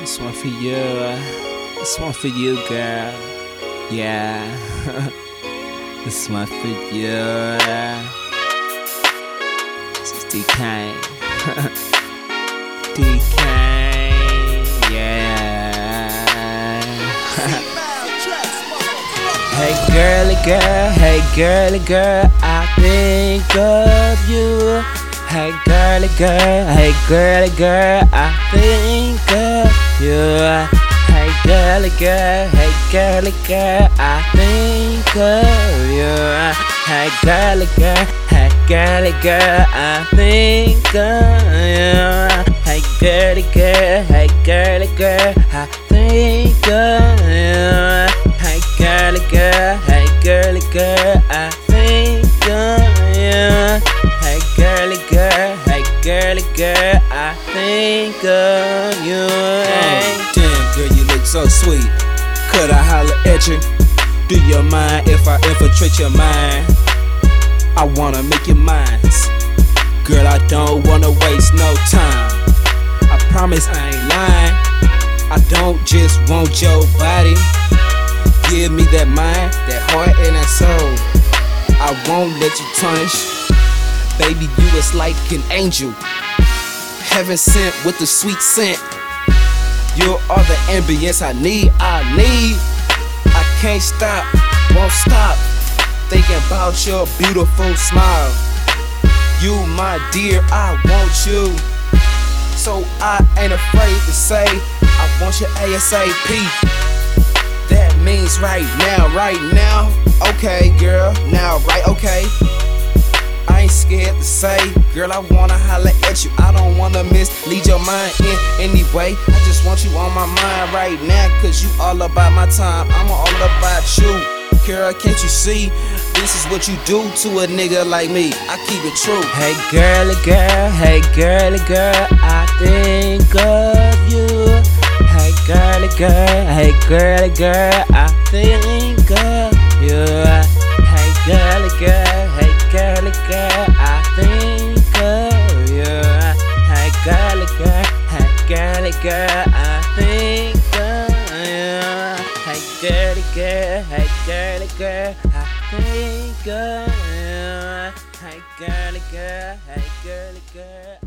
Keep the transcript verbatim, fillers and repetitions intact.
This one for you. This one for you, girl. Yeah. This one for you. This is D K. D K. Yeah. Hey girly girl, hey girly girl, I think of you. Hey girly girl, hey girly girl, I think of you. Hey girly girl, hey girly girl, I think of you. Hey girly girl, hey girly girl, I think of you. Hey girly girl, hey girly girl, I think of you. Hey girly girl, hey girly girl, I think of you. Hey girly girl, hey girly girl, I think of you. Hey. Oh, damn girl, you look so sweet. Could I holler at you? Do you mind if I infiltrate your mind? I wanna make you mine. Girl, I don't wanna waste no time. I promise I ain't lying. I don't just want your body. Give me that mind, that heart and that soul. I won't let you tarnish. Baby, you is like an angel, heaven sent with a sweet scent. You are the ambience I need, I need. I can't stop, won't stop thinking about your beautiful smile. You my dear, I want you. So I ain't afraid to say I want you ASAP. That means right now, right now. Okay girl, now right, okay. I ain't scared to say, girl, I wanna holler at you. I don't wanna mislead your mind in any way. I just want you on my mind right now, cause you all about my time, I'm all about you. Girl, can't you see, this is what you do to a nigga like me, I keep it true. Hey girly girl, hey girly girl, I think of you. Hey girly girl, hey girly girl, I think of you. Hey girly girl, hey girly girl, I think of you. Hey girly girl, hey girly girl, I think of you. Hey girly girl, hey girly girl, I think of you. Hey girly girl, hey girly girl.